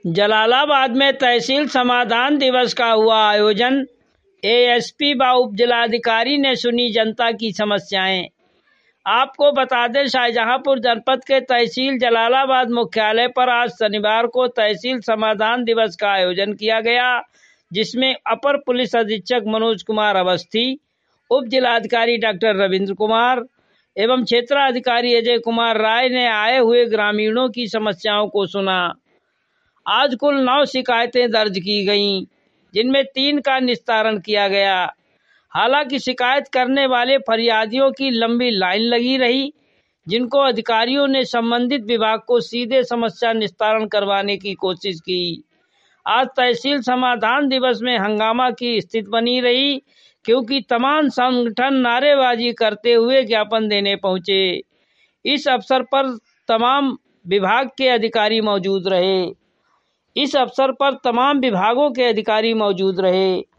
जलालाबाद में तहसील समाधान दिवस का हुआ आयोजन। एएसपी व उप जिलाधिकारी ने सुनी जनता की समस्याएं। आपको बता दें, शाहजहांपुर जनपद के तहसील जलालाबाद मुख्यालय पर आज शनिवार को तहसील समाधान दिवस का आयोजन किया गया, जिसमें अपर पुलिस अधीक्षक मनोज कुमार अवस्थी, उप जिलाधिकारी डॉक्टर रविंद्र कुमार एवं क्षेत्राधिकारी अजय कुमार राय ने आए हुए ग्रामीणों की समस्याओं को सुना। आज कुल 9 शिकायतें दर्ज की गईं, जिनमें 3 का निस्तारण किया गया। हालांकि शिकायत करने वाले फरियादियों की लंबी लाइन लगी रही, जिनको अधिकारियों ने संबंधित विभाग को सीधे समस्या निस्तारण करवाने की कोशिश की। आज तहसील समाधान दिवस में हंगामा की स्थिति बनी रही, क्योंकि तमाम संगठन नारेबाजी करते हुए ज्ञापन देने पहुंचे। इस अवसर पर तमाम विभाग के अधिकारी मौजूद रहे।